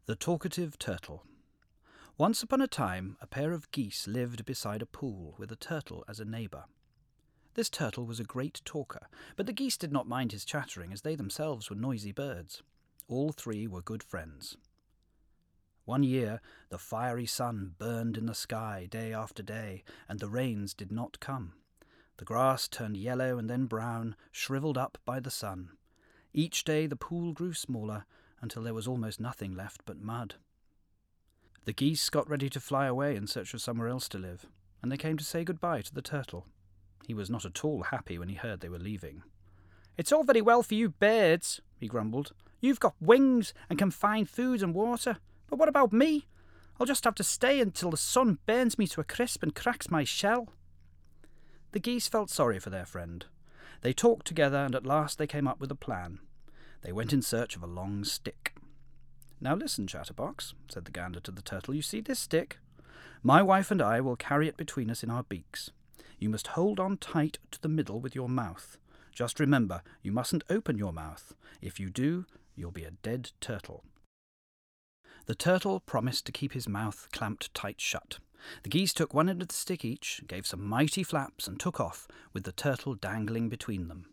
The Talkative Turtle. Once upon a time, a pair of geese lived beside a pool with a turtle as a neighbour. This turtle was a great talker, but the geese did not mind his chattering, as they themselves were noisy birds. All three were good friends. One year, the fiery sun burned in the sky day after day, and the rains did not come. The grass turned yellow and then brown, shriveled up by the sun. Each day the pool grew smaller, until there was almost nothing left but mud. The geese got ready to fly away in search of somewhere else to live, and they came to say goodbye to the turtle. He was not at all happy when he heard they were leaving. "It's all very well for you birds," he grumbled. "You've got wings and can find food and water. But what about me? I'll just have to stay until the sun burns me to a crisp and cracks my shell." The geese felt sorry for their friend. They talked together, and at last they came up with a plan. They went in search of a long stick. "Now listen, Chatterbox," said the gander to the turtle. "You see this stick? My wife and I will carry it between us in our beaks. You must hold on tight to the middle with your mouth. Just remember, you mustn't open your mouth. If you do, you'll be a dead turtle." The turtle promised to keep his mouth clamped tight shut. The geese took one end of the stick each, gave some mighty flaps, and took off, with the turtle dangling between them.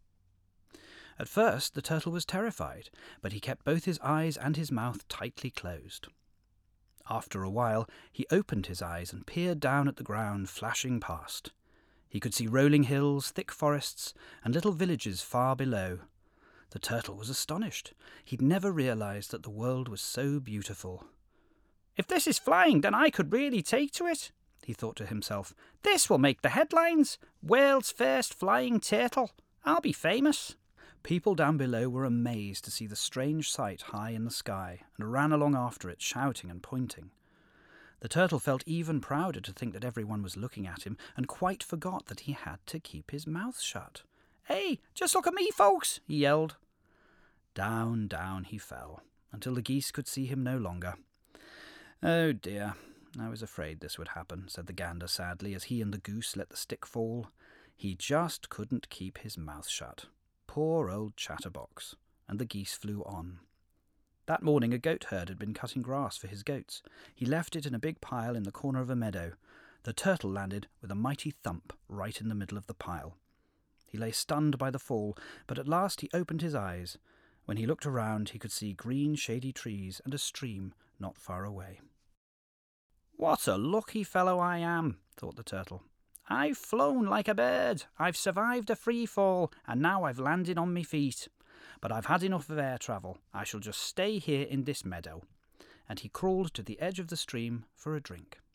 At first the turtle was terrified, but he kept both his eyes and his mouth tightly closed. After a while he opened his eyes and peered down at the ground flashing past. He could see rolling hills, thick forests, and little villages far below. The turtle was astonished. He'd never realized that the world was so beautiful. "If this is flying, then I could really take to it," he thought to himself. "This will make the headlines. World's first flying turtle. I'll be famous." People down below were amazed to see the strange sight high in the sky, and ran along after it, shouting and pointing. The turtle felt even prouder to think that everyone was looking at him, and quite forgot that he had to keep his mouth shut. "Hey, just look at me, folks," he yelled. Down, down he fell, until the geese could see him no longer. "Oh dear, I was afraid this would happen," said the gander sadly, as he and the goose let the stick fall. He just couldn't keep his mouth shut. Poor old Chatterbox. And the geese flew on. That morning a goat herd had been cutting grass for his goats. He left it in a big pile in the corner of a meadow. The turtle landed with a mighty thump right in the middle of the pile. He lay stunned by the fall, but at last he opened his eyes. When he looked around, he could see green shady trees and a stream not far away. "What a lucky fellow I am," thought the turtle. "I've flown like a bird, I've survived a free fall, and now I've landed on me feet. But I've had enough of air travel. I shall just stay here in this meadow." And he crawled to the edge of the stream for a drink.